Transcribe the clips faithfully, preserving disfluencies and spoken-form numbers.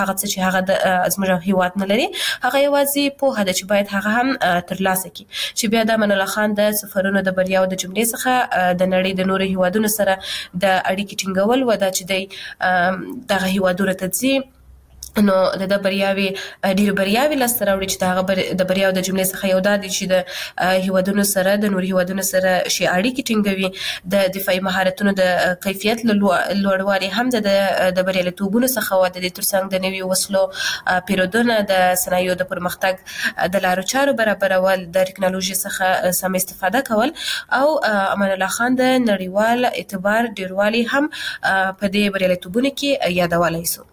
هغه څه چې هغه د زموږ هیواد نه لري هغه یوازې پوهه ده چې باید هغه هم ترلاسه کړي. چې بیا د امان الله خان د سفرونو د بریا او د جملې څخه د نړۍ د نورو هیوادونو سره د اړیکې ټینګول و دا چې د دغه هیوادونو ته ځي نو د بریاوي ډیر بریاوي لاسته راوړي چې دا د بریا او د جملې څخه یو دا دي چې د هیوادونو سره د نور هیوادونو سره شي اړیکې ټینګوي د دفاعي مهارتونو د کیفیت لوړوالي هم د د بریالیتوبونو څخه و د ترڅنګ د نوي وسلو پیرودنه د صنایعو د پرمختګ د لارو چارو برابرول د ټکنالوژي څخه سم استفاده کول او امان الله خان د نړیوال اعتبار ډیروالي هم په دې بریالیتوبونو کې یادولای شو.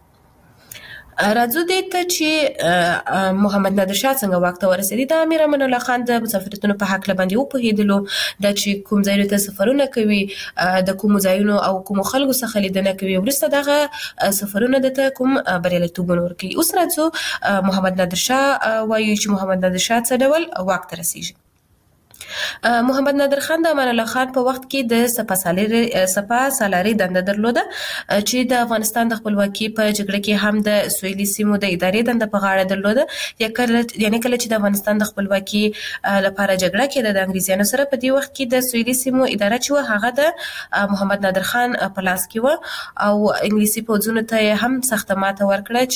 راځو دې ته چې محمد نادر شاه څنګه واک ته ورسېدی. د امیر امان الله خان د مسافرتونو په حق باندې وپوهېدلو د چې کوم ځایونو ته سفرونه کوي د کوم ځایونو او کوم خلکو څخه لیدنه کوي وروسته دغه سفرونه د کوم بریالیتوبونه ورکوي. اوس راځو محمد نادر شاه وایي چې محمد نادر شاه څه ډول واک ته رسیږي. محمد نادر خان د امان الله خان په وخت کې د سپا سالاري سپا سالاري دنده درلوده چې د افغانستان د خپلواکي په جګړه کې هم د سویلي سیمو د ادارې دنده په غاړه درلوده. یا کله یعنی کله چې د افغانستان د خپلواکي لپاره جګړه کې د انګریزانو سره په دې وخت کې د سویلي سیمو اداره چې هغه د محمد نادر خان په لاس کې و او انګلیسي پوځونو ته هم سخت ماته ورکړه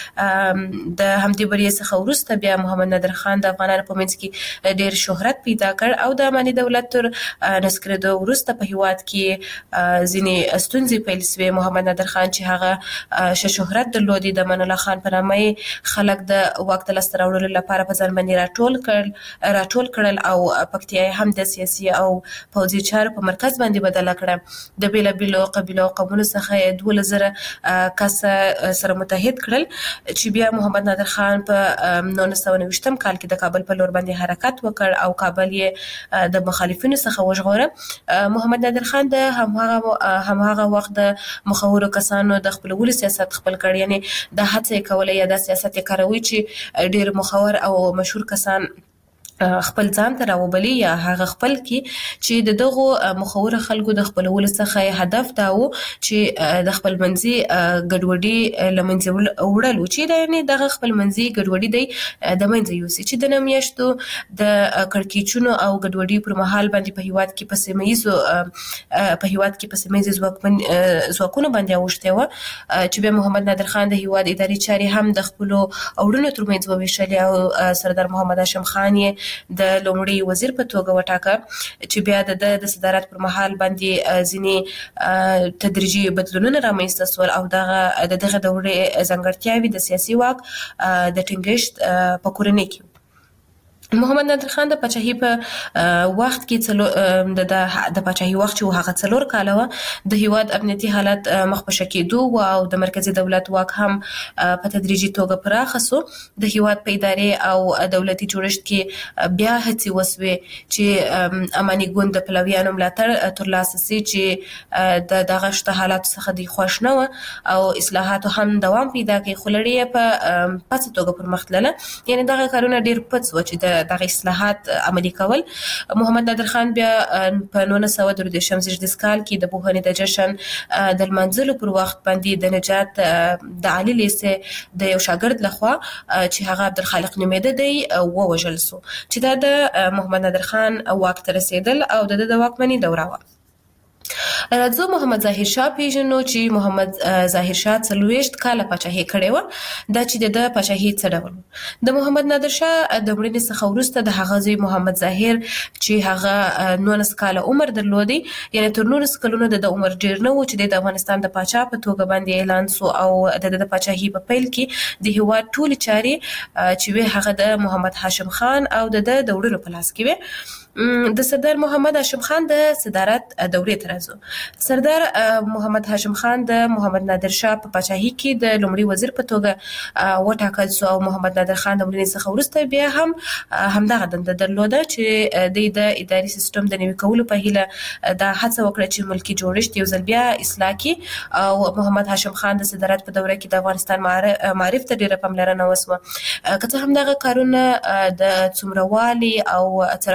چې د همدې بریې څخه وروسته بیا محمد نادر خان د افغانانو په منځ کې ډېر شهرت پیدا او د اماني دولت تر نسکرېدو وروسته په هیواد کې ځینې ستونزې پیل شوې. محمد نادر خان چې هغه ښه شهرت درلودي د امان الله خان په نامه خلک د واک ته لاسته راوړلو لپاره په ځان باندې راټول کړل راټول کړل او پکتیا هم د سیاسي او پوځي چارو په مرکز باندې بدله کړه. د بیلابیلو قبیلو او قومونو څخه دوه زره کس سره متحد کړل چې بیا محمد نادر خان په نولس سوه نوي کال کې د کابل په لور باندې حرکت وکړ او کابل یې د مخالفینو څخه وژغوره. محمد نادر خان د هماغه هماغه وخت د مخورو کسانو د خپلولو سیاست خپل کړ. یعنی د هڅه کولای یا د سیاست کاروي چې ډیر مخور او مشهور کسان خپل ځان ته راوبلي یا هغه خپل کې چې د دغه مخور خلکو د خپلولو څخه هدف دا و چې د خپل منځي ګډوډي لمنځه وړل و چې یعنی دغه خپل منځي ګډوډي دی د منځه یوسي چې د نمیاشتو د کړکېچونو او ګډوډي پر مهال باندې په هیواد کې په سیمایزو په هیواد کې په سیمایزو ځواکمن ځواکونو باندې اوښته و چې بیا محمد نادر خان د هیواد اداري چاري هم د خپل اورونو ترمنځ وویشلې او سردار محمد هاشم خان یې د لومړي وزیر په توګه وټاکه چې بیا د د صدارت پر مهال باندې ځینې تدریجي بدلونونه رامنځته شول او دغه دغه دورې ځانګړتیاوې د سیاسي واک د ټینګښت په کورنۍ کې. محمد نادر خان د پاچاهي په وخت کې څلور د د پاچاهي وخت چې هغه څلور کاله و د هیواد امنیتي حالت مخ په شکېدو او د مرکزی دولت واک هم په تدریجي توګه پراخ شو. د هیواد په ادارې او دولتي جوړښت کې بیا هڅې وسوې چې اماني ګوند د پلویانو ملاتړ ترلاسه شي چې د دغه شته حالات څخه د خوښ نه و او اصلاحاتو هم دوام پیدا کړي خو لړۍ په پڅ توګه پر مخ تلله. یعنی دغه کارونه ډیر پڅ و چې د دغه اصلاحات عملي کول. محمد نادر خان بیا په نولس سوه درویشتم زیږدیز کال کې د پوهنې د جشن د لمانځلو پر وخت باندې د نجات د عالي لیسې د یو شاګرد لخوا چې هغه عبدالخالق نومېده دی ووژل شو چې دا د محمد نادر خان واک ته رسېدل او د د واکمنۍ دوره وه. راځو محمد ظاهر شاه پیژنو چې محمد ظاهر شاه څلوېښت کاله پاچاهي کړې وه. دا چې د پاچاهي څه ډول و. د محمد نادر شاه د مړینې څخه وروسته د هغه زوی محمد ظاهر چې هغه نولس کاله عمر درلودی یعنی تر نولس کلونو د عمر ډیر نه و چې د افغانستان د پاچا په توګه باندې اعلان شو او د د پاچاهي په پیل کې د هیواد ټولې چارې چې وی هغه د محمد هاشم خان او د د وړونو په لاس کې وي. د سردار محمد هاشم خان د صدارت دورې ته راځو. سردار محمد هاشم خان د محمد نادر شاه په پاچاهي کې د لومړي وزیر په توګه وټاکل شو او محمد نادر خان د مړینې څخه وروسته بیا هم همدغه دنده درلوده چې د د اداري سیستم د نوي کولو په هیله دا هڅه وکړه چې ملکي جوړښت یو ځل بیا اصلاح کړي او محمد هاشم خان د صدارت په دوره کې د افغانستان معارف ته ډیره پاملرنه وسوه. که څه هم دغه کارونه د څومره والي او څرنګوالي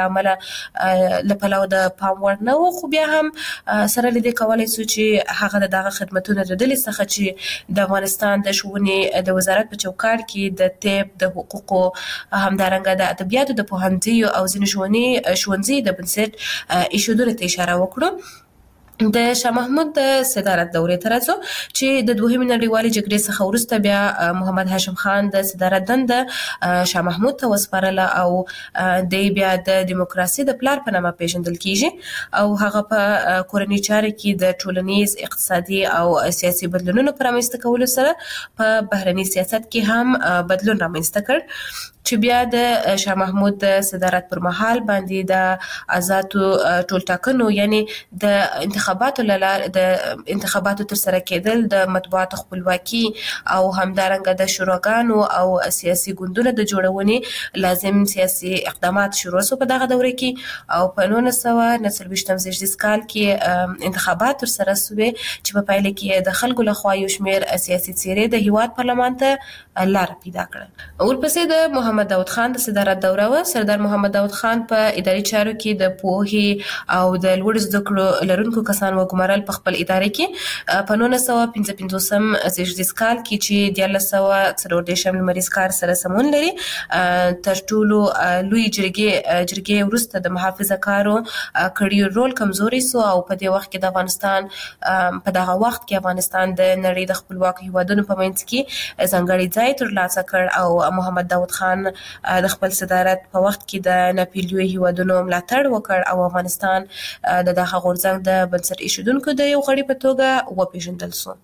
لامل لپلو د پام وړ نه و، خو بیا هم سره لیدې کولای سو چې هغه دغه خدمتونه د دلی څخه چې د افغانستان د ښوونې د وزارت په چوکاټ کې د طب د حقوقو همدارنګه د ادبیاتو د پوهنځیو او ځینې ښوونې ښوونځي د بنسټ ایښودلو ته اشاره وکړو. د شاه محمود د صدارت دورې ته راځو چې د دوهمې نړیوالې جګړې څخه وروسته بیا محمد هاشم خان د صدارت دنده شاه محمود ته وسپارله او د بیا د دیموکراسي د پلار په نامه پیژندل کیږي او هغه په کورنۍ چارو کې د ټولنیز، اقتصادي او سیاسي بدلونونو پر رامنځته کولو سره په بهرني سیاست کې هم بدلون رامنځته کړ چې بیا د شاه محمود د صدارت پر مهال باندې د آزادو ټولټاکنو یعنی د انتخاباتو لپاره د انتخاباتو تر سره کېدل، د مطبوعاتو خپلواکي او همدارنګه د شوراګانو او سیاسي ګوندونو د جوړونې لازم سیاسي اقدامات شروع شو په دغه دوره کې او په نولس سوه نهه څلوېښتم زېږدیز کال کې انتخابات تر سره شوې چې په پایله کې د خلکو لخوا یو شمېر سیاسي څېرې د هیواد پارلمان ته لار پیدا کړه. ورپسې د محمد داود خان د صدارت دوره و. سردار محمد داود خان په اداري چارو کې د پوهې او د لوړ زده کړو لرونکو کسان وګمارل په خپل ادارې کې په نولس سوه پنځه پنځوسم زېږدیز کال کې چې دیارلس سوه څلور دېرشم لمریز کال سره سمون لري تر ټولو لوی جرګې جرګې وروسته د محافظه کارو کړي رول کمزوري سو او په دې وخت کې د افغانستان په دغه وخت کې افغانستان د نړۍ د خپلواکو هیوادونو په منځ کې ځانګړی ځای ترلاسه کړ او محمد داود خان د خپل صدارت په وخت کې د ناپیلیوي هیوادونو ملاتړ وکړ او افغانستان د دغه غورځنګ د بنسټ ایښودونکو د یو غړي په توګه وپېژندل شو.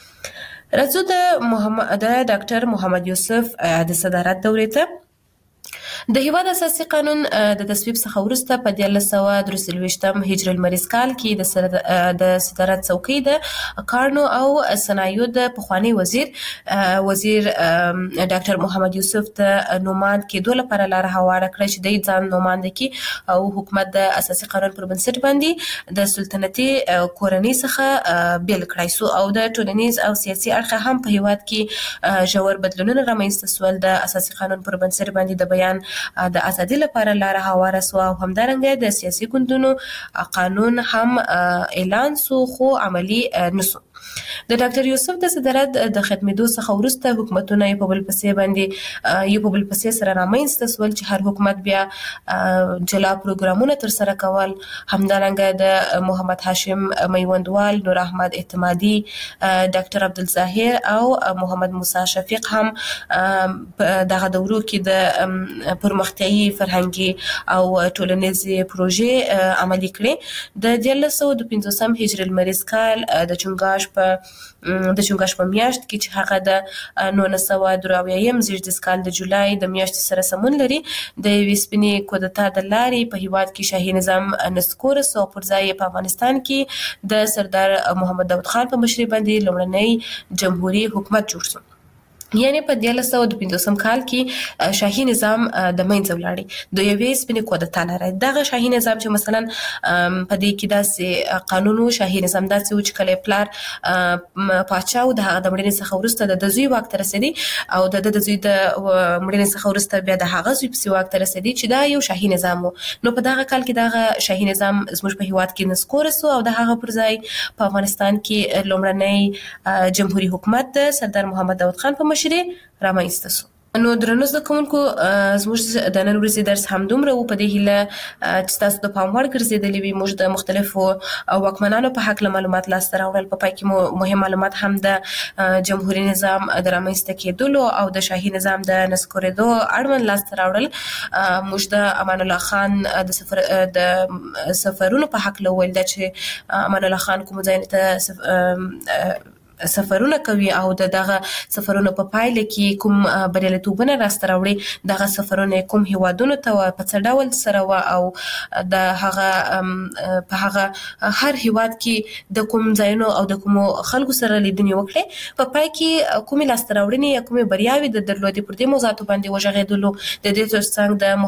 راځو د محمد د ډاکټر محمد یوسف د صدارت دورې ته. د هیواد اساسي قانون د تصویب څخه وروسته په دیارلس سوه درې څلوېښتم هجري لمریز کال کې د صدارت څوکۍ د کارنو او صنایعو د پخوانی وزیر وزیر ډاکټر محمد یوسف ته نوماند کېدو لپاره لاره هواره کړه چې د ځان نوماند کړي او حکومت د اساسي قانون پر بنسټ باندې د سلطنتي کورنۍ څخه بیل کړای سو او د ټولنیز او سیاسي اړخ هم په هیواد کې ژور بدلونونه رامنځته سول. د اساسي قانون پر بنسټ باندې د بیان د ازادي لپاره لاره هواره سو او همدارنګه د سیاسي ګوندونو قانون هم اعلان سو خو عملی نسو. د ډاکټر یوسف د صدارت د ختمېدو څخه وروسته حکومتونه یو په بل پسې باندې یو په بل پسې سره رامنځته سول چې هر حکومت بیا جلا پروګرامونه تر سره کول. همدارنګه د محمد هاشم میوندوال، نور احمد اعتمادي، ډاکټر عبدالظاهر او محمد موسی شفیق هم دغه دورو کې د پرمختیايي فرهنګي او ټولنیزې پروژې عملي کړې. د دیارلس سوه دوه پنځوسم هجري لمریز کال د چنګاش په د چنګاش په میاشت کې چې هغه د نولس سوه درې اویایم زېږدیز کال د جولای د میاشتې سره سمون لري د یوې سپینې کودتا د لارې په هیواد کې شاهي نظام نسکور سو او پر ځای په افغانستان کې د سردار محمد داود خان په مشرۍ باندې لومړنی جمهوریت حکومت جوړ شو. یعنی په دیارلس سوه دوه پنځوسم کال کې شاهي نظام د منځه ولاړی د یوې سپینې کودتا لاره. دغه شاهي نظام چې مثلا په دې کې داسې قانونو شاهي نظام داسې و چې کله پلار پاچا و د هغه د مړینې څخه وروسته د زوی واک ته رسېدی او د د زوی د مړینې څخه وروسته بیا د هغه زوی پسې واک ته رسېدی چې دا یو شاهي نظام و. نو په دغه کال کې دغه شاهي نظام زموږ په هیواد کې نسکور سو او د هغه پر ځای په افغانستان کې لومړنی جمهوریت حکومت د سردار محمد داود خان په مشرۍ رامنځته سو. نو درنو زده کوونکو زموږ د نن ورځې درس همدومره و. په دې هیله چې ستاسو د پام وړ ګرځېدلي وي. موږ د مختلفو واکمنانو په هکله معلومات لاسته راوړل. په پای کې مو مهم معلومات هم د جمهوري نظام د رامنځته کېدلو او د شاهي نظام د نسکورېدو اړوند لاسته راوړل. موږ د امان الله خان د سفر د سفرونو په هکله وویل چې امان الله خان کوم ځای ته سفرونه کوي او د دغه سفرونو په پایله کې کوم بریالیتوبونه راسته راوړي. دغه سفرونه کوم هیوادونو ته په څه ډول سره و او د هغه په هغه هر هیواد کې د کوم ځایونو او د کوم خلکو سره لیدنې وکړي. په پای کې کومې لاسته راوړنې یا کومې بریاوې د درلودې پر دې موضوعاتو باندې وغږېدلو. د دې ترڅنګ د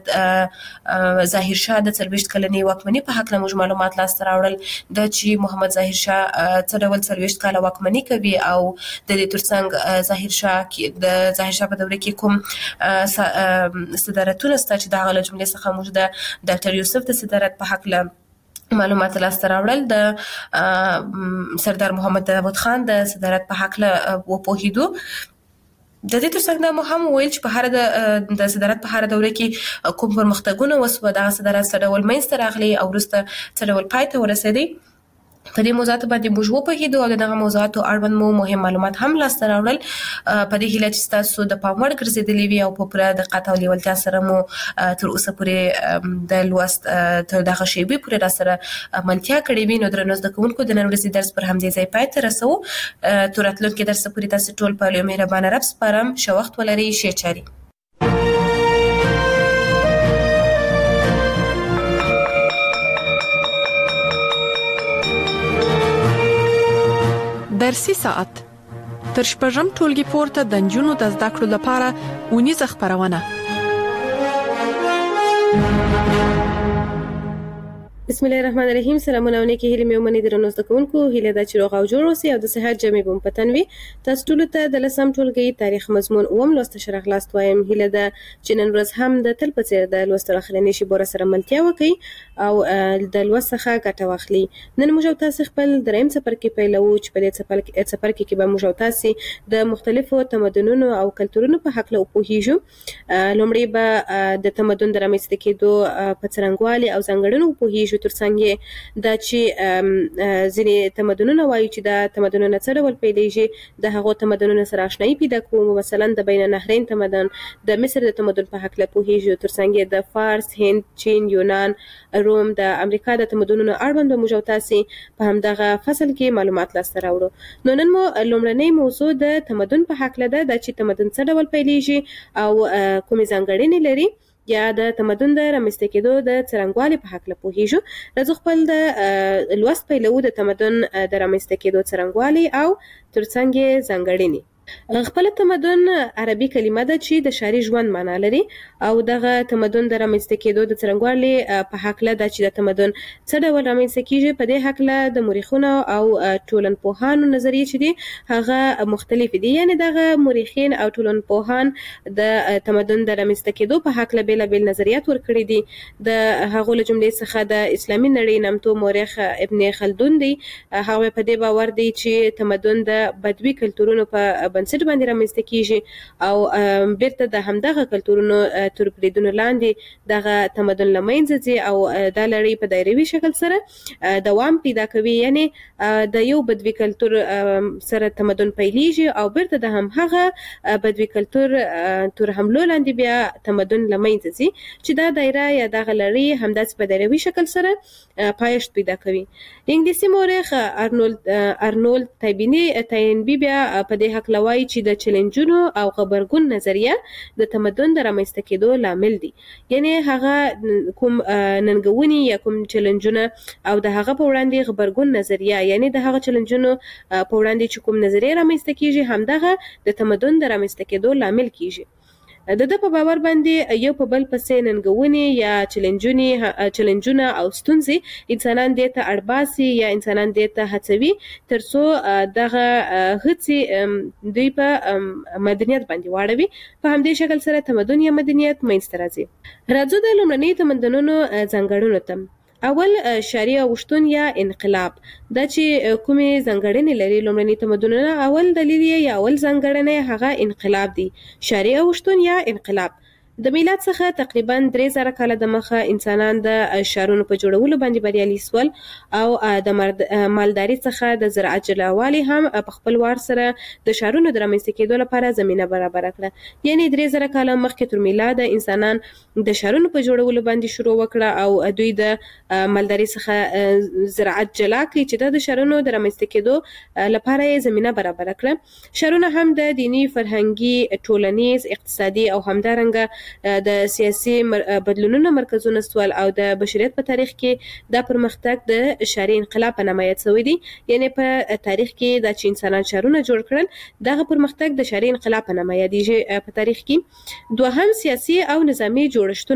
محمد ظاهر شاه د څلوېښت کلنې واکمنۍ په هکله موږ معلومات لاسته راوړل. د چې محمد ظاهر شاه څه ډول څلوېښت کاله واکمني واکمني کوي او د دې ترڅنګ ظاهر شاه د ظاهر شاه په دوره کې کوم صدارتونه ست چې د هغه جملې څخه موږ د ډاکټر یوسف د صدارت په حق له معلومات لاسته راوړل د سردار محمد داود خان د صدارت په حق له وپوهیدو. د دې ترڅنګ دا مهم ویل چې په هر د صدارت په هر دوره کې کوم پرمختګونه وسو د صدارت سره ول منځ راغلي او وروسته څه ډول پای ته ورسېدي. په دې موضوعات باندې موږ وپوهیدو او دغه موضوعات اړوند مو مهم معلومات هم لاسته راوړل. په دې هیله چې تاسو د پام وړ ګرځېدلې وي او په پوره دقت او لیوالتیا سره مو تر اوسه پورې د لوست تر دغه شیبې پورې را سره ملتیا کړې وي. نو درنو زده کوونکو د نن ورځې درس پر همدې ځای پای ته رسوو. تر راتلونکي درس پورې تاسو ټول په لوی مهربانه رب سپارم. ښه وخت ولرئ. ښې چارې. درسي ساعت تر شپږم ټولګي پورته د نجونو د زده کړو لپاره اونیزه خبرونه. بسم الله الرحمن الرحیم. سلامونه علیکم. هیله مې ومني درنو زده کوونکو، هیله دا چې روغ او جوړ اوسئ او د صحت جامې بم پتن وي. تاسو ټول ته د لسم ټولګي تاریخ مضمون اوم لوست شرح لاست وایم. هیله دا چې نن ورځ هم د تل په څیر د لوست اخرنی شی بور سره ملتیا وکړي او د لوست څخه ګټه واخلي. نن موږ تاسو خپل دریم څپر کې پیلو چې په دې څپر کې څپر کې به موږ تاسو د مختلفو تمدنونو او کلتورونو په حق له پوهیږو. لومړی به د تمدن د رامنځته کېدو په څرنګوالي او ځانګړنو پوهیږو، ترڅنګ دا چې ځینې تمدنونه وایي چې دا تمدنونه څه ډول پیلېږي، د هغو تمدنونو سره آشنایي پیدا کوو. مثلا د بین النهرین تمدن، د مصر د تمدن په حق له پوهیږو، ترڅنګ د فارس، هند، چین، یونان، روم، د امریکا د تمدنونو اړوند موږ تاسو په همدغه فصل کې معلومات لاسته راوړو. نو نن مو لومړنۍ موضوع د تمدن په حق له ده چې تمدن څه ډول پیلېږي او کومې ځانګړنې لري، یا د تمدن د رامنځته کېدو د څرنګوالي په حق له پوهیږو. راځو خپل د لوست پیلو د تمدن د رامنځته کېدو څرنګوالي او ترڅنګ ځانګړنې. خپل تمدن عربي کلمه ده چې د ښاري ژوند معنا لري او دغه تمدن د رامنځته کېدو د څرنګوالي په حق له ده چې د تمدن څه ډول رامنځته کېږي. په دې حق له د مورخینو او ټولنپوهانو نظریې چې دي هغه مختلف دي. یعنی دغه مورخین او ټولنپوهان د تمدن د رامنځته کېدو په حق له بیلابیل نظریات ورکړي دي. د هغو له جملې څخه د اسلامي نړۍ نامتو مورخ ابن خلدون دی. هغه په دې باور دی چې تمدن د بدوي کلتورونو په بنسټ باندې رامنځته کیږي او بیرته د همدغه کلتورونو تر بریدونو لاندې دغه تمدن لمنځه ځي او د لړۍ په دایروي شکل سره دوام پیدا کوي. یعنی د یو بدوي کلتور سره تمدن پیلېږي او بیرته د همغه بدوي کلتور تر حملو لاندې بیا تمدن لمنځه ځي چې دا دایره یا دغه لړۍ همداسې په دایروي شکل سره پایښت پیدا کوي. انګلیسي مورخ ارنولد ارنولد تایبینی تاینبي بیا په دې حق وایي چې د چیلنجونو او غبرګون نظریه د تمدن د رامنځته کېدو لامل دي. یعنی هغه کوم ننګونې یا کوم چیلنجونه او د هغه په وړاندې غبرګون نظریه، یعنی د هغه چیلنجونو په وړاندې چې کوم نظریه رامنځته کېږي همدغه د تمدن د رامنځته کېدو لامل کېږي. د د په باور باندې یو په بل پسې ننګونې یا چیلنجونه چیلنجونه او ستونزې انسانان دې ته اړباسي یا انسانان دې ته هڅوي ترڅو دغه هڅې دوی په مدنیت باندې واړوي. په همدې شکل سره تمدن یا مدنیت منځته راځي. راځو د لومړني تمدنونو ځانګړنو ته. اول شاري اوښتون یا انقلاب. دا چې کومې ځانګړنې لري لومړني تمدنونه، اول دلیل یا اول ځانګړنه هغه انقلاب دی. شاري اوښتون یا انقلاب د میلاد څخه تقریبا درې زره کاله د مخه انسانان د ښارونو په جوړولو باندې بریالي سول او د مالداري څخه د زراعت جلاوالي هم په خپل وار سره د ښارونو د رامنځته کېدو لپاره زمینه برابر کړه. یعنی درې زره کاله مخکې تر میلاد انسانان د ښارونو په جوړولو باندې شروع وکړه او دوی د مالداري څخه زراعت جلا کړي چې د ښارونو د رامنځته کېدو لپاره زمینه برابر کړه. ښارونه هم د دینی، فرهنګي، ټولنیز، اقتصادي او همدارنګه د سیاسي بدلونونو مرکزونه سول او د بشریت په تاریخ کې دا پرمختګ د ښاري انقلاب په نامه یاد شوی دی. یعنی په تاریخ کې د چې انسانان ښارونه جوړ کړل دغه پرمختګ د ښاري انقلاب په نامه یادېږي. په تاریخ کې دوهم سیاسي او نظامي جوړښتونه دي.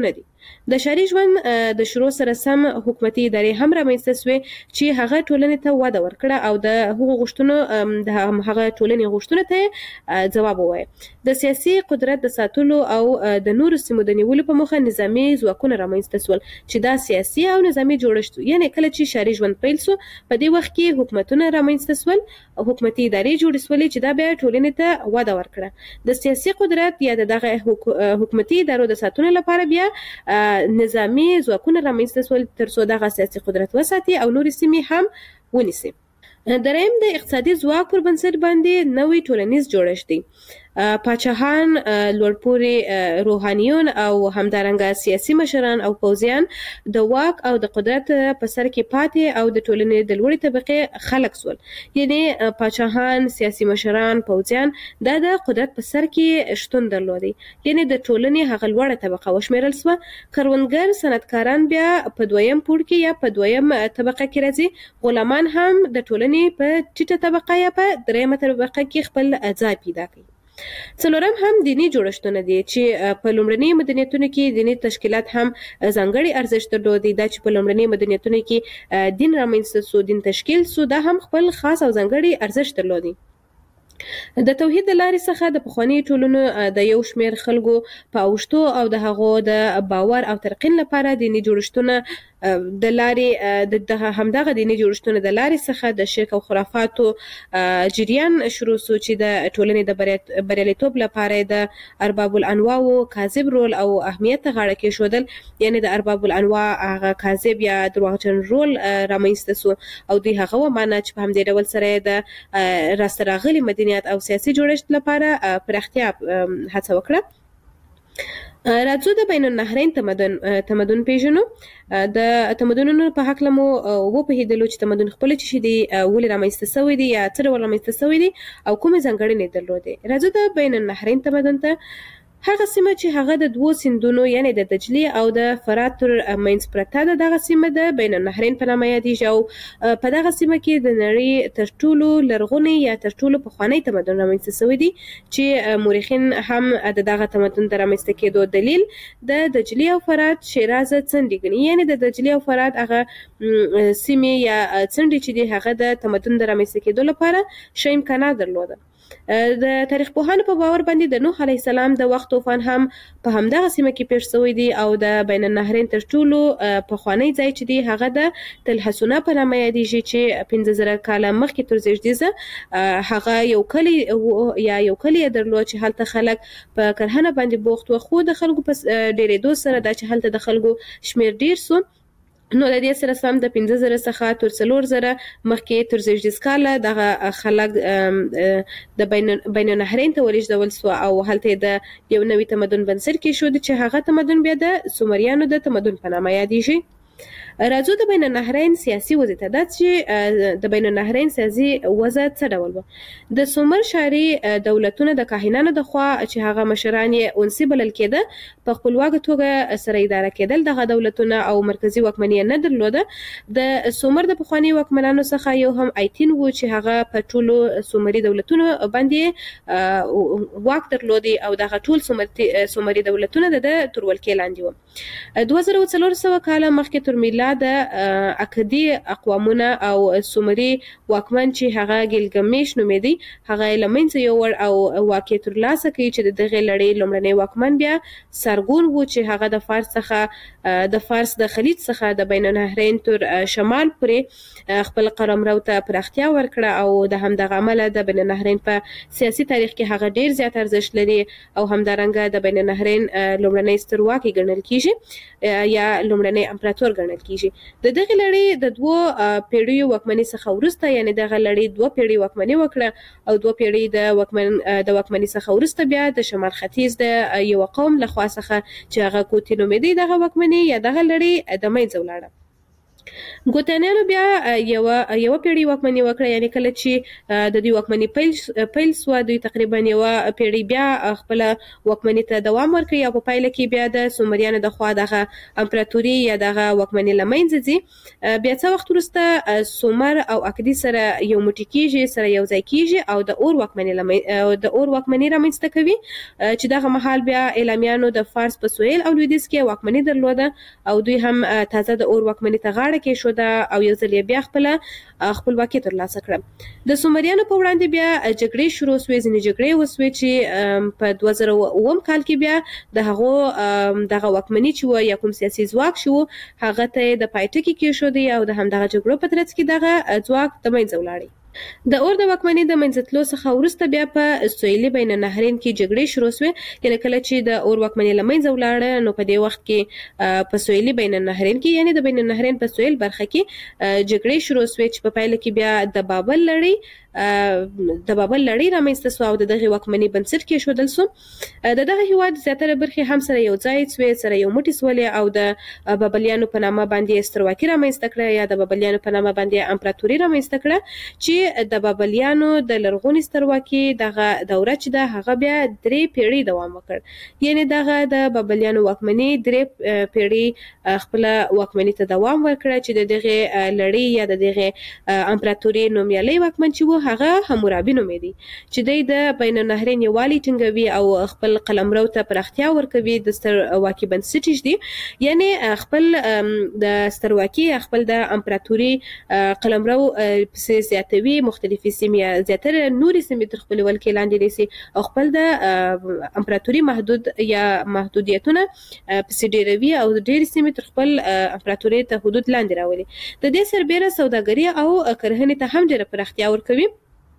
د ښاري ژوند د شروع سره سم حکومتي ادارې هم رامنځته شوې چې هغه ټولنې ته وده ورکړه او د هغو غوښتنو د هغه ټولنې غوښتنو ته ځواب ووایه. د سیاسي قدرت د ساتلو او د نورو سیمو د نیولو په موخه نظامي ځواکونه رامنځته شول چې دا سیاسي او نظامي جوړښت یعنی کله چې ښاري ژوند پیل شو په دې وخت کې حکومتونه رامنځته شول او حکومتي ادارې جوړې شولې چې دا بیا ټولنې ته وده ورکړه. د سیاسي قدرت یا دغه حکومتي ادارو د ساتنې لپاره بیا نظامي ځواکونه رامنځته شول تر څو دغه سیاسي قدرت وساتي او نورې سیمې هم ونیسي. دریم د اقتصادي ځواک پر بنسټ باندې نوې ټولنیز جوړښت دی. پاچاهان، لوړپوړي روحانیون او همدارنګه سیاسي مشران او پوځیان د واک او د قدرت په سر کې پاتې او د ټولنې د لوړې طبقې خلک سول. یعنی پاچاهان، سیاسي مشران، پوځیان دا د قدرت په سر کې شتون درلودي، یعنی د ټولنې هغه لوړه طبقه وشمیرل سوه. کروندګر، صنعتکاران بیا په دویم پوړ کې یا په دویم طبقه کې راځي. غلامان هم د ټولنې په ټیټه طبقه یا په دریمه طبقه کې خپل ځای پیدا کوي. څلورم هم دینی جوړښتونه دي چې په لومړني مدنیتونو کې دینی تشکیلات هم ځانګړي ارزښت درلودي. دا چې په لومړني مدنیتونو کې دین رامنځته سو، دین تشکیل سو، دا هم خپل خاص او ځانګړي ارزښت درلودي. د توحید د لارې څخه د پخواني ټولنو د یو شمیر خلکو په اوښتو او د هغو د باور او ترقین لپاره دینی جوړښتونه د لارې د همدغه دینی جوړښتونه د لارې څخه د شرک او خرافاتو جریان شروع سو چې د ټولنې د بریالیتوب لپاره د ارباب الانواو کاذب رول او اهمیت ته غاړه کېښودل، یعنی د ارباب الانوا هغه کاذب یا دروغجن رول رامنځته سو او دوی هغه ومانه چې په همدې ډول سره د راسته راغلي مدنیت او سیاسي جوړښت لپاره پراختیا هڅه وکړه. راځو د بین النهرین تمدن تمدن پیژنو. د تمدنونو په هکله مو وپوهېدلو چې تمدن خپل چې دی ولې رامنځته شوی دی یا څه ډول رامنځته شوی دی او کومې ځانګړنې درلودې. راځو د بین النهرین تمدن ته. هغه سیمه چې هغه د دوو سیندونو یعنی د دجلي او د فرات تر منځ پرته ده، دغه سیمه د بین النهرین په نامه یادېږي او په دغه سیمه کې د نړۍ تر ټولو لرغونی یا تر ټولو پخوانی تمدن رامنځته شوی دی چې مورخین هم د دغه تمدن د رامنځته کېدو دلیل د دجلي او فرات شیرازه څنډې ګڼي. یعنی د دجلي او فرات هغه سیمې یا څنډې چې دی هغه د تمدن د رامنځته کېدو لپاره ښه امکانات درلوده. د تاریخ پوهانو په باور باندې د نوح علیه السلام د وخت طوفان هم په همدغه سیمه کې پیښ شوی دی او د بین النهرین تر ټولو پخوانی ځای چې دی هغه د تل حسونه په نامه یادېږي چې پنځه زره کاله مخکې تر زیږدیزه هغه یو کلی یا یو کلی یې درلود چې هلته خلک په کرهنه باندې بوخت وو، خو د خلکو په ډېرېدو سره دا چې هلته د خلکو شمیر ډېر سو نو د دې سره سم د پنځه زره څخه تر څلور زره مخکې تر زیږدیز کاله دغه خلک د بین النهرین ته ولېږدول سو او هلته د یو نوي تمدن بنسټ کېښود چې هغه تمدن بیا د سومریانو د تمدن په نامه یادېږي. راځو د بین النهرین سیاسي وضع ته. دا چې د بین النهرین سیاسي وضع څه ډول و. د سومر ښاري دولتونه د کاهنانو د خوا چې هغه مشران یې اونسي بلل کېده په خپلواکه توګه سره اداره کېدل. دغه دولتونه او مرکزي واکمني نه درلوده. د سومر د پخواني واکمنانو څخه یو هم ایتین و چې هغه په ټولو سومري دولتونو باندې واک درلودي او دغه ټول سومري دولتونه د ترولکې لاندې و. دوه زره څلور سوه کاله مخکې تر میلاد د اکدي اقوامونه او سومري واکمن چې هغه ګیلګمیش نومېدی هغه له منځه یووړ او واک یې ترلاسه کړي چې د دغې لړۍ لومړنی واکمن بیا سارګون و چې هغه د فارس څخه د فارس د خلیج څخه د بین النهرین تر شمال پورې خپل قلمرو ته پراختیا ورکړه او د همدغه امله د بین النهرین په سیاسي تاریخ کې هغه ډیر زیات ارزښت لري او همدارنګه د بین النهرین لومړنی سترواکي ګڼل کیږي یا لومړنی امپراتور ګڼل کیږي. د دغه لړۍ د دوه پیړیو واکمنۍ څخه وروسته یعنی دغه لړۍ دوه پیړۍ واکمنۍ وکړه او دوه پیړۍ د واکمن د واکمنۍ څخه وروسته بیا د شمال ختیځ د یو قوم لخوا څخه چې هغه کوتی نومېدی دغه واکمنۍ یا دغه لړۍ د منځه ولاړه. ګوتانیانو بیا یو یو پیړۍ واکمني وکړه، یعنی کله چې د دوی واکمني پیل پیل سو دوی تقریبا یو پیړۍ بیا خپل واکمني ته دوام ورکړي او په پایله کې بیا د سومریانو د خوا دغه امپراتوري یا دغه واکمني لمنځه ځي. بیا څه وخت وروسته سومر او اکدي سره یو موټی کیږي، سره یو ځای کیږي او د اور واکمني لمن د اور واکمني رامنځته کوي چې دغه مهال بیا اعلامیانو د فارس په سویل او لویدیځ کې واکمني درلوده او دوی هم تازه د اور واکمني ته غاړه کې شو او یو ځل بیا خپل خپلواکي ترلاسه کړه. د سومریانو په وړاندې بیا جګړې شروع شوې، ځینې جګړې وسوې چې په دوه زره اووم کال کې بیا د هغو دغه واکمني چې و یا کوم سیاسي ځواک شو هغه ته د پای ټکی کېښودی او د همدغه جګړو په ترڅ کې دغه ځواک د منځه ولاړی. د اور د واکمنۍ د منځتلو څخه وروسته بیا په سویلي بین النهرین کې جګړې شروع شوې، یعنی کله چې د اور واکمنۍ له منځه ولاړه نو په دې وخت کې په سویلي بین النهرین کې یعنی د بین النهرین په سویل برخه کې جګړې شروع شوې چې په پایله کې بیا د بابل لړۍ د بابل لړۍ رامنځته شوه او دغه واکمنۍ بنسټ کېښودل شو. د دغه هیواد زیاتره برخې هم سره یو ځای شوې، سره یو موټی شولې او د بابلیانو په نامه باندې سترواکي رامنځته کړه یا د بابلیانو په نامه باندې امپراتوري رامنځته کړه چې د بابلیانو د لرغوني سترواکي دغه دوره چې ده هغه بیا درې پیړۍ دوام وکړ، یعنی دغه د بابلیانو واکمنۍ درې پیړۍ خپل واکمنۍ ته دوام ورکړ چې د دغه لړۍ یا د دغه امپراتوري نومیالي واکمن چې و هغه حمورابي نومېدی چې د بین النهرین یوالي ټینګوي او خپل قلمرو ته پراختیا ورکوي د سترواکي بنسټ دی، یعنی خپل د سترواکي خپل د امپراتوري قلمرو په زیاتوي، مختلفي سیمې زیاتره نوري سیمې تر خپل ولکې لاندې نیسي او خپل د امپراتوري محدود یا محدودیتونه په ډیروي او ډېر سیمې تر خپل امپراتوري ته حدود لاندې راولي. د دې سربېره سوداګري او کرهنې ته هم ډېره پراختیا ورکوي.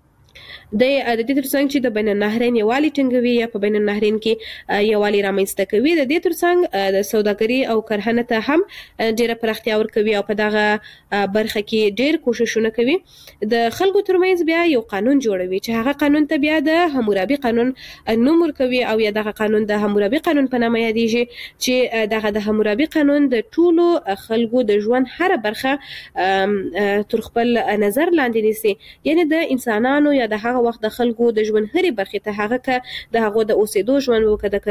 د دې ترڅنګ چې د بین النهرین یوالي ټینګوي یا په بین النهرین کې یوالي رامنځته کوي، د دې ترڅنګ د سوداګري او کرهنه ته هم ډېره پراختیا ورکوي او په دغه برخه کې ډېر کوششونه کوي. د خلکو ترمنځ بیا یو قانون جوړوي چې هغه قانون ته بیا د حمورابي قانون نوم ورکوي او یا دغه قانون د حمورابي قانون په نامه یادېږي چې دغه د حمورابي قانون د ټولو خلکو د ژوند هر برخه تر خپل نظر لاندې نیسي، یعنی د انسانانو یا د هغه وخت د خلکو د ژوند هرې برخې ته هغه که د هغو د اوسېدو ژوند و که د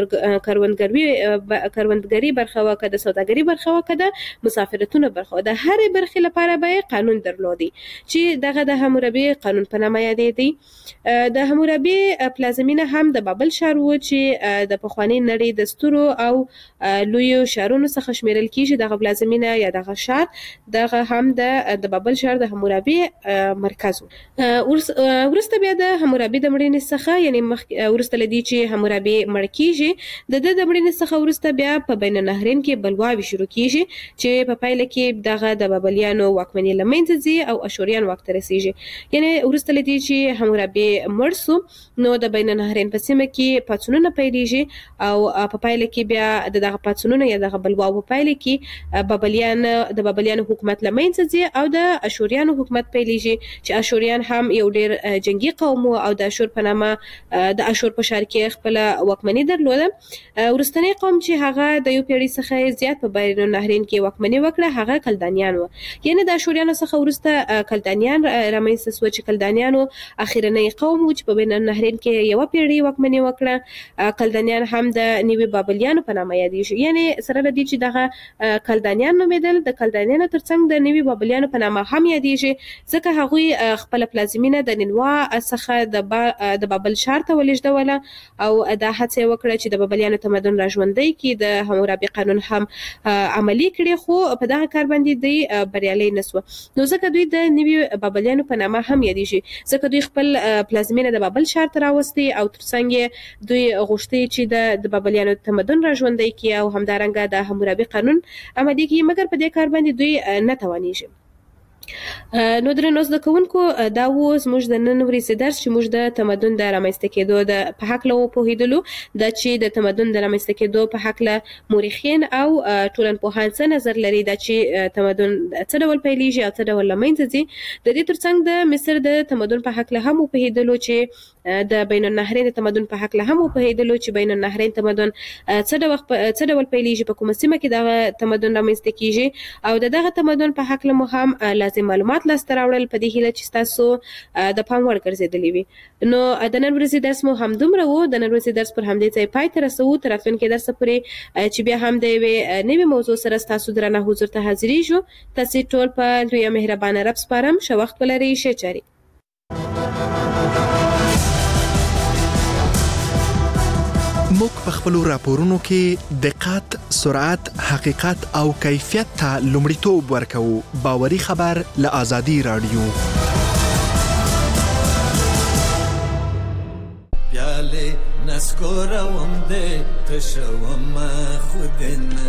کروندګري کروندګري برخه و که د سوداګري برخه و که د مسافرتونو برخه و، د هرې برخې لپاره به قانون درلودي چې دغه د حمورابي قانون په نامه یادېدی. د حمورابي پلازمینه هم د بابل ښار و چې د پخواني نړۍ د سترو او لویو ښارونو څخه شمیرل کیږي. دغه پلازمینه یا دغه ښار دغه هم د بابل ښار د حمورابي مرکز و. ورسته بیا د حمورابي د مړینې څخه یعنی ورسته لدی چې حمورابي مړ کیږي د د مړینې څخه ورسته بیا په بین النهرین کې بلواوي شروع کیږي چې په پایله کې دغه د بابلیانو واکمنۍ لمنځه ځي او اشوریان واک ته رسیږي. یعنی ورسته لدی چې حمورابي مړ سو نو د بین النهرین په سیمه کې پاڅونونه پیلېږي او په پایله کې بیا دغه پاڅونونه یا دغه بلواو په پایله کې بابلیان د بابلیانو حکومت لمنځه ځي او د اشوریانو حکومت پیلېږي چې اشوریان هم یو ډېر جنگي قوم او د اشور په نامه د اشور په ښار کې خپل واکمني درلوده. ورستنی قوم چې هغه د یو پیړۍ څخه زیات په بین النهرین کې واکمني وکړه هغه کلدانیان وو، یعنی د اشوریانو څخه ورسته کلدانیان رامنځته شو چې کلدانیانو اخیرنی قوم و چې په بین النهرین کې یو پیړۍ واکمني وکړه. کلدانیان هم د نیوي بابلیانو په نامه یادېږي، یعنی سره لدی چې دغه کلدانیان نومېدل د کلدانیانو ترڅنګ د نیوي بابلیانو په نامه هم یادېږي ځکه هغوی خپل پلازمینه د نینوا څخه د د بابل ښار ته ولېږدوله او دا هڅه وکړه چې د بابلیانو تمدن را ژوندی کړي، د حمورابي قانون هم عملي کړي، خو په دغه کار باندې دوی بریالي نسوه. نو ځکه دوی د نوي بابلیانو په نامه هم یادېږي ځکه دوی خپل پلازمینه د بابل ښار ته راوستي او ترڅنګ دوی غوښتي چې د بابلیانو تمدن را ژوندی کړي او همدارنګه د حمورابي قانون عملي کړي، مګر په دې کار باندې دوی نه توانېږي. نو درنو زده کوونکو دا و زموږ د نن ورځې درس چې موږ د تمدن د رامنځته کېدو د په هکله وپوهېدلو، دا چې د تمدن د رامنځته کېدو په هکله مورخین او ټولنپوهان څه نظر لري، دا چې تمدن څه ډول پیلېږي او څه ډول له منځه ځي. د دې ترڅنګ د مصر د تمدن په هکله هم وپوهېدلو چې د بین النهرین تمدن په حق له هم وپوهېدلو چې بین النهرین تمدن څه ډول څه ډول پیلېږي، په کومه سیمه کې دغه تمدن رامنځته کیږي او د دغه تمدن په حق له مو هم لازم معلومات لاسته راوړل په دې هیله چې تاسو د پام وړ ګرځېدلې وي. نو د نن ورځې درس مو همدومره و. د نن ورځې درس پر همدې ځای پای ته رسوو. تر راتلونکي درسه پورې چې بیا هم د یوې نوې موضوع سره ستاسو درنه حضور ته حاضرېږو. تاسې ټول په لوی مهربانه رب سپارم. ښه وخت ولرئ. ښې چارې. موږ په خپلو راپورونو کې دقت، سرعت، حقیقت او کیفیت ته لومړیتوب ورکوو. باوري خبر له آزادي رادیو. پیاله نسکورم دې تشوم خودنه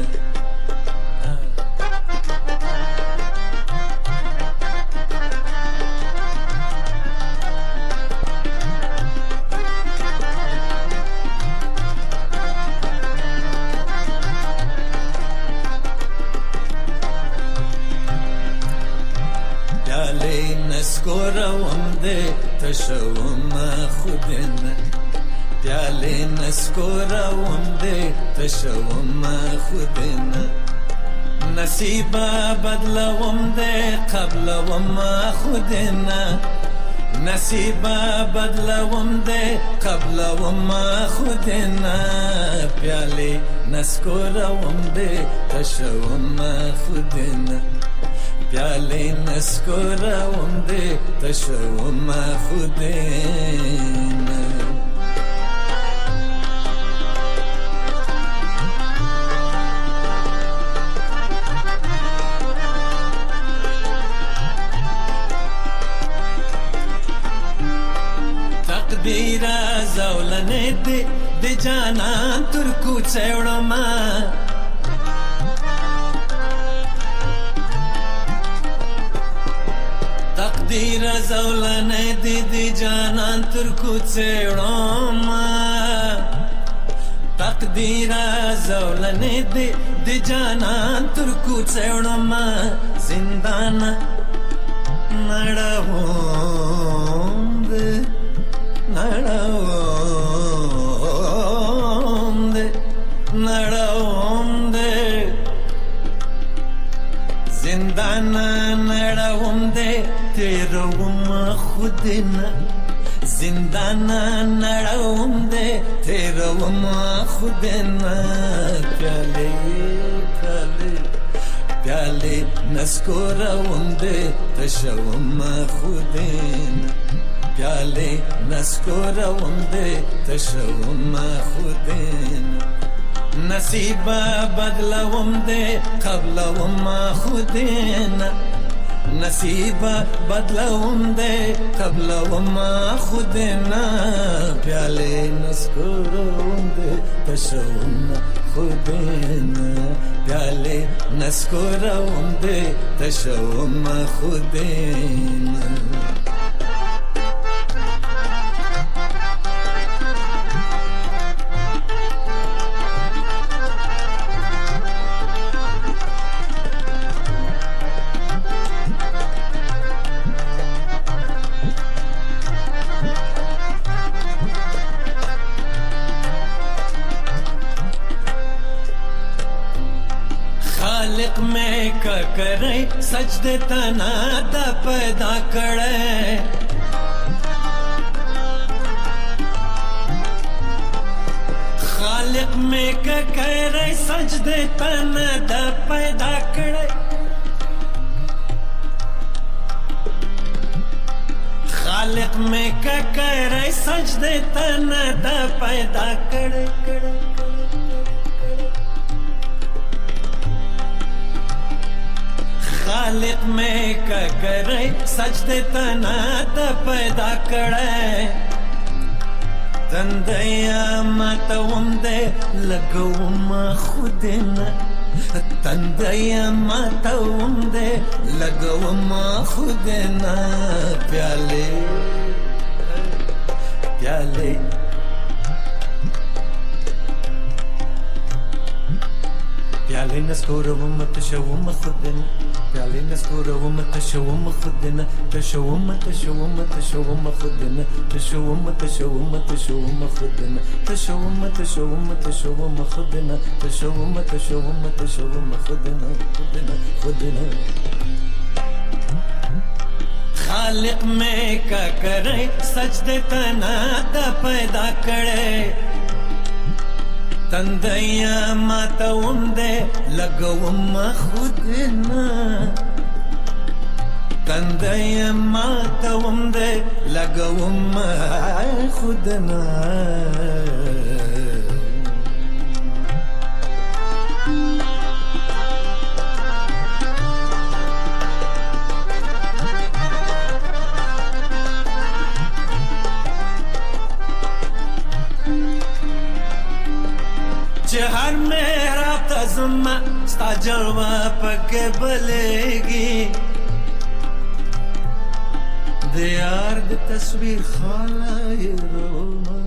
نسکورم دې تشوم خودنه پیاله نسکورم دې تشوم خودنه نصیب بدلوم دې قبلوم خودنه نصیب بدلوم دې قبلوم خودنه پیاله نسکورم دې تشوم خودنه پیاله نسکورم دې تشوم خودنه. تقدیر زولنه دې د جانان تر کوڅه وړم تقدیر زولنه دې د جانان تر کوڅه وړم تقدیر زولنه دې د جانان تر کوڅه وړم زندان نړوم دې نړوم دې نړوم دې زندان نړوم دې تیروم خودنه زندان نړوم دې تیروم خودنه پیاله پیاله پیاله نسکورم دې تشوم خودنه پیاله نسکورم دې تشوم خودنه نصیب بدلوم دې قبلوم خودنه نصیب بدلوم دې قبلوم خودنه پیاله نسکورم دې تشوم خودنه پیاله نسکورم دې تشوم خودنه. خالق میں کا کرے سجدے تنا دا پیدا کرے خالق میں کا کرے سجدے تنا دا پیدا کرے خالق میں کا کرے سجدے تنا دا پیدا کرے کرے خالق میں کا کرے سجدے تنا دا پیدا کرے تندیا ماتوم دے لگوم خودنا تندیا ماتوم دے لگوم خودنا پیالے پیالے پیالې نستوروم تشوم خودنه پیالې نستوروم تشوم خودنه تشوم تشوم تشوم خودنه تشوم تشوم تشوم خودنه تشوم تشوم تشوم خودنه تشوم تشوم تشوم خودنه خودنه خودنه خالق میں کا کرے سجدے تنا دا پیدا کرے تندیا ماتوم دے لگوم خودنا تندیا ماتوم دے لگوم خودنا हर मेरा तज़मा स्ता जलवा पके बलेगी दे यार दी तस्वीर खाला ये रोमा